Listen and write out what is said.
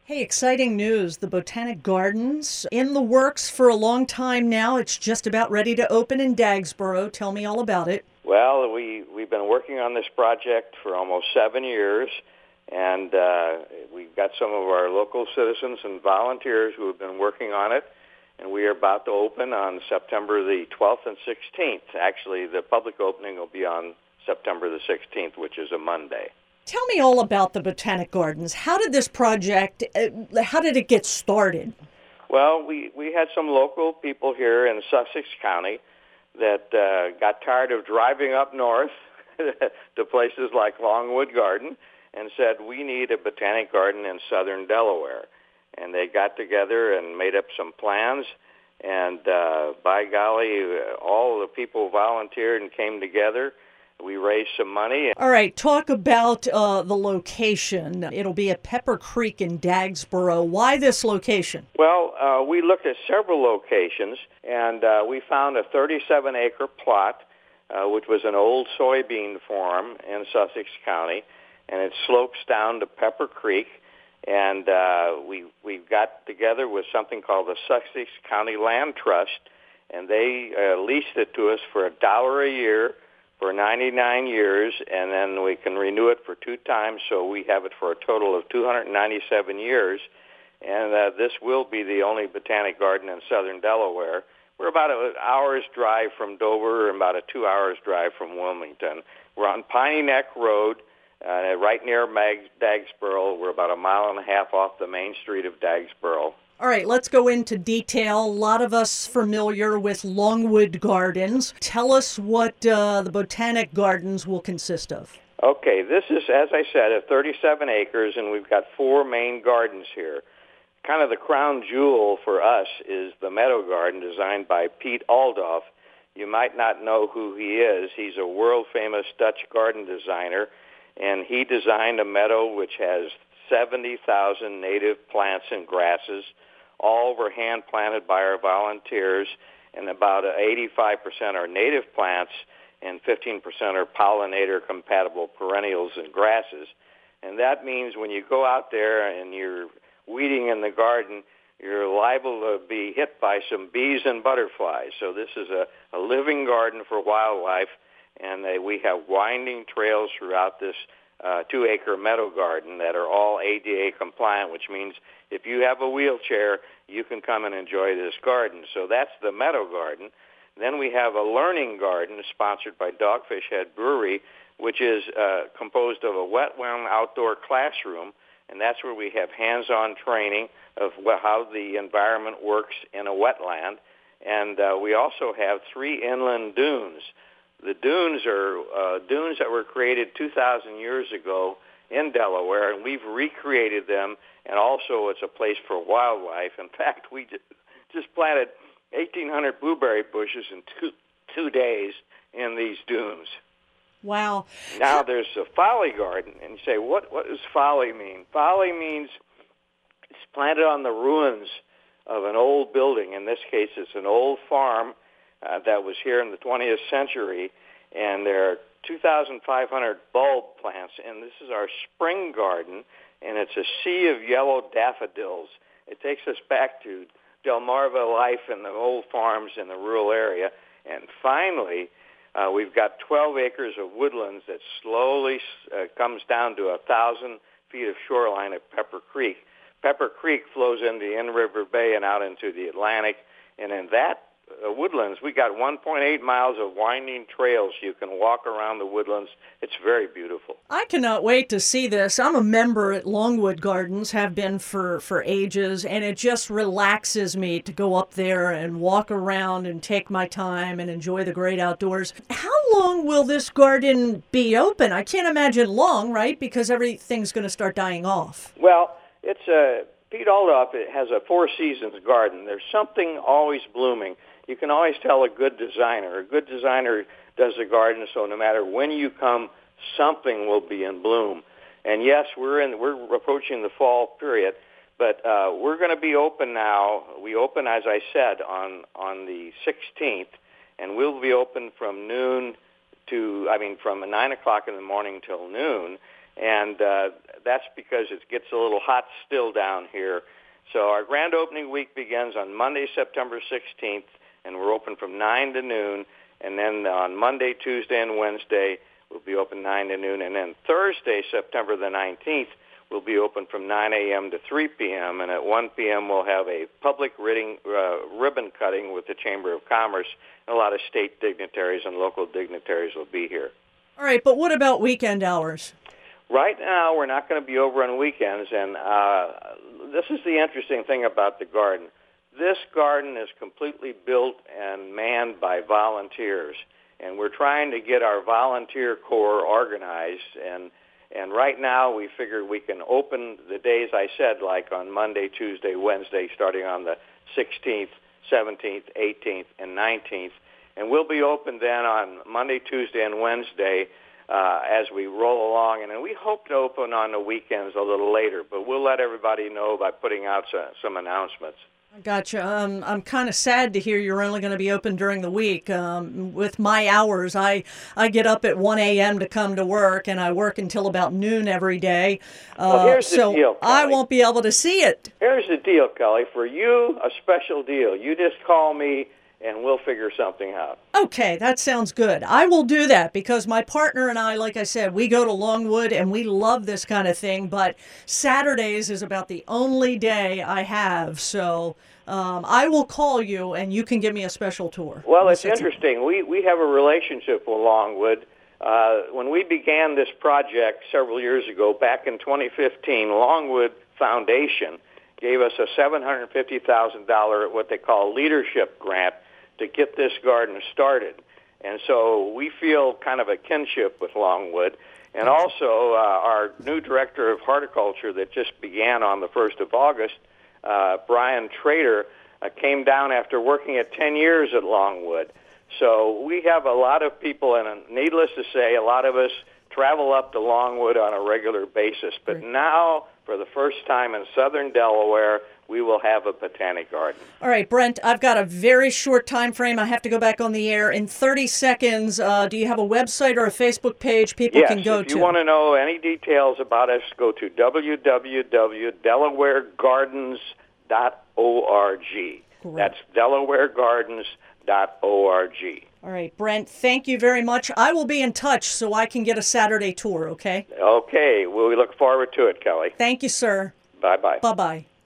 Hey, exciting news. The Botanic Gardens in the works for a long time now. It's just about ready to open in Dagsboro. Tell me all about it. Well, we've been working on this project for almost 7 years, and we've got some of our local citizens and volunteers who have been working on it, and we are about to open on September the 12th and 16th. Actually, the public opening will be on September the 16th, which is a Monday. Tell me all about the Botanic Gardens. How did this project, how did it get started? Well, we had some local people here in Sussex County that got tired of driving up north to places like Longwood Garden and said, we need a botanic garden in southern Delaware. And they got together and made up some plans, and by golly, all the people volunteered and came together. We raised some money. All right, talk about the location. It'll be at Pepper Creek in Dagsboro. Why this location? Well, we looked at several locations, and we found a 37-acre plot, which was an old soybean farm in Sussex County, and it slopes down to Pepper Creek. And we got together with something called the Sussex County Land Trust, and they leased it to us for $1 a year for 99 years, and then we can renew it for 2 times, so we have it for a total of 297 years. And this will be the only botanic garden in southern Delaware. We're about an hour's drive from Dover and about a 2 hours drive from Wilmington. We're on Piney Neck Road, right near Dagsboro. We're about a mile and a half off the main street of Dagsboro. All right, let's go into detail. A lot of us familiar with Longwood Gardens. Tell us what the Botanic Gardens will consist of. Okay, this is, as I said, 37 acres, and we've got 4 main gardens here. Kind of the crown jewel for us is the Meadow Garden, designed by Piet Aldoff. You might not know who he is. He's a world-famous Dutch garden designer, and he designed a meadow which has 70,000 native plants and grasses. All were hand-planted by our volunteers, and about 85% are native plants, and 15% are pollinator-compatible perennials and grasses. And that means when you go out there and you're weeding in the garden, you're liable to be hit by some bees and butterflies. So this is a living garden for wildlife, and we have winding trails throughout this 2-acre meadow garden that are all ADA compliant, which means if you have a wheelchair, you can come and enjoy this garden. So that's the Meadow Garden. Then we have a learning garden sponsored by Dogfish Head Brewery, which is composed of a wetland outdoor classroom, and that's where we have hands-on training of how the environment works in a wetland. And we also have 3 inland dunes. The dunes are dunes that were created 2,000 years ago in Delaware, and we've recreated them, and also it's a place for wildlife. In fact, we just planted 1,800 blueberry bushes in two days in these dunes. Wow. Now there's a folly garden, and you say, what does folly mean? Folly means it's planted on the ruins of an old building. In this case, it's an old farm that was here in the 20th century, and there are 2,500 bulb plants, and this is our spring garden, and it's a sea of yellow daffodils. It takes us back to Delmarva life and the old farms in the rural area. And finally, we've got 12 acres of woodlands that slowly comes down to 1,000 feet of shoreline at Pepper Creek. Pepper Creek flows into In River Bay and out into the Atlantic, and in that woodlands, we got 1.8 miles of winding trails. You can walk around the woodlands. It's very beautiful. I cannot wait to see this. I'm a member at Longwood Gardens, have been for ages, and it just relaxes me to go up there and walk around and take my time and enjoy the great outdoors. How long will this garden be open? I can't imagine long, right? Because everything's going to start dying off. Well, it's Piet Aldoff has a 4-seasons garden. There's something always blooming. You can always tell a good designer. A good designer does a garden, so no matter when you come, something will be in bloom. And yes, we're approaching the fall period, but we're going to be open now. We open, as I said, on the 16th, and we'll be open from from 9 o'clock in the morning till noon. and that's because it gets a little hot still down here. So our grand opening week begins on Monday, September 16th, and we're open from 9 to noon. And then on Monday, Tuesday, and Wednesday, we'll be open 9 to noon. And then Thursday, September the 19th, we'll be open from 9 a.m. to 3 p.m. And at 1 p.m., we'll have a public ribbon cutting with the Chamber of Commerce. And a lot of state dignitaries and local dignitaries will be here. All right, but what about weekend hours? Right now, we're not going to be over on weekends, and this is the interesting thing about the garden. This garden is completely built and manned by volunteers, and we're trying to get our volunteer corps organized, and right now we figure we can open the days I said, like on Monday, Tuesday, Wednesday, starting on the 16th, 17th, 18th, and 19th, and we'll be open then on Monday, Tuesday, and Wednesday as we roll along, and then we hope to open on the weekends a little later, but we'll let everybody know by putting out some announcements. Gotcha. I'm kind of sad to hear you're only going to be open during the week. With my hours, I get up at 1 a.m. to come to work, and I work until about noon every day. Well, here's the deal, Kelly. I won't be able to see it. Here's the deal, Kelly. For you, a special deal. You just call me, and we'll figure something out. Okay, that sounds good. I will do that because my partner and I, like I said, we go to Longwood and we love this kind of thing, but Saturdays is about the only day I have. So I will call you and you can give me a special tour. Well, it's interesting. We have a relationship with Longwood. When we began this project several years ago, back in 2015, Longwood Foundation gave us a $750,000, what they call leadership grant, to get this garden started. And so we feel kind of a kinship with Longwood. And also our new director of horticulture that just began on the 1st of August, Brian Trader, came down after working at 10 years at Longwood. So we have a lot of people, and needless to say, a lot of us travel up to Longwood on a regular basis. But now, for the first time in southern Delaware, we will have a botanic garden. All right, Brent, I've got a very short time frame. I have to go back on the air. In 30 seconds, do you have a website or a Facebook page people can go to? Yes, if you want to know any details about us, go to www.delawaregardens.org. Correct. That's delawaregardens.org. All right, Brent, thank you very much. I will be in touch so I can get a Saturday tour, okay? Okay, well, we look forward to it, Kelly. Thank you, sir. Bye-bye. Bye-bye.